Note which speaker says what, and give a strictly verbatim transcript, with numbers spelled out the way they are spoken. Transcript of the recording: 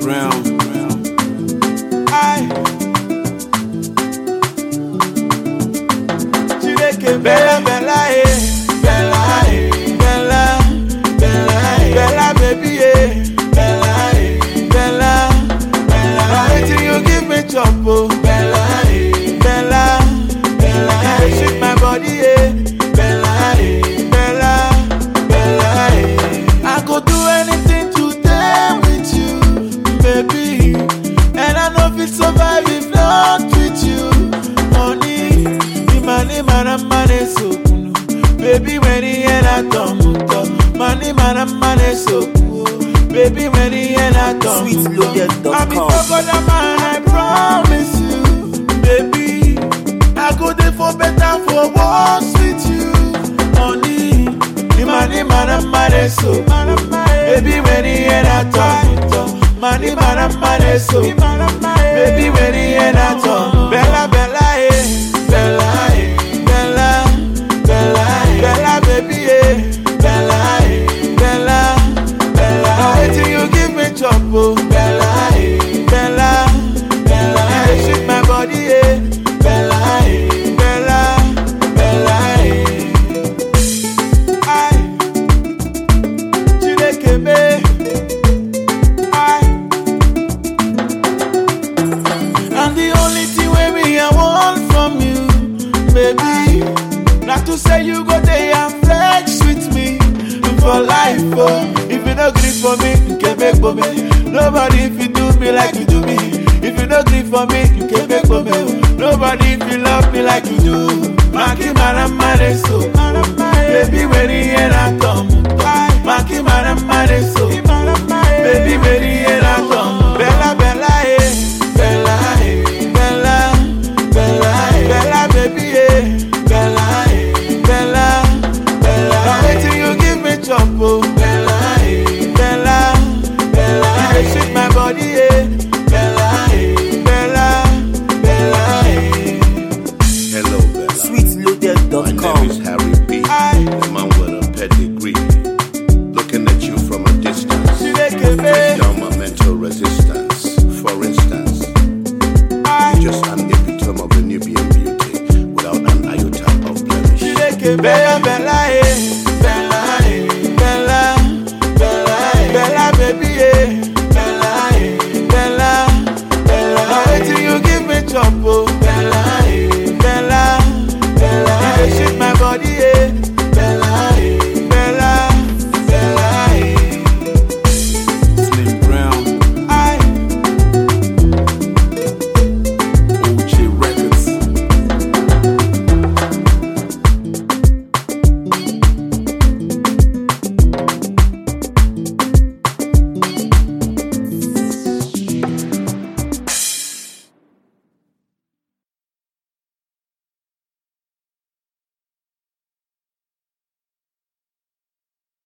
Speaker 1: Brown.
Speaker 2: I Chideke Bella Bella eh Bella eh Bella Bella eh Bella baby eh Bella eh Bella Bella waiting you give me chop oh Bella eh Bella Bella eh shake my body eh Bella eh Bella Bella eh I go do anything to stay with you baby and I know if it's survive if not with you honey money man money so baby when he and I come money man money so baby when he and I come
Speaker 3: sweet loaded dot com.
Speaker 2: I'm a brother man I promise you baby I go there for better for worse with you honey money man money so baby when he and I come money man money so baby when he and I come Bella Bella eh Bella eh Bella Bella eh Bella baby eh Bella eh Bella Bella waiting you give me chop oh Bella eh Bella Bella eh shake my body eh Bella eh Bella Bella eh I Chideke me I and the only thing wey me I want from you baby not to say you go there and flex with me for life oh if you no gree for me nke make for me nobody if you do me like you do me if you no gree for me nke make for me nobody if you love me like you do maki mara mare so baby when he and I come maki mara mare so baby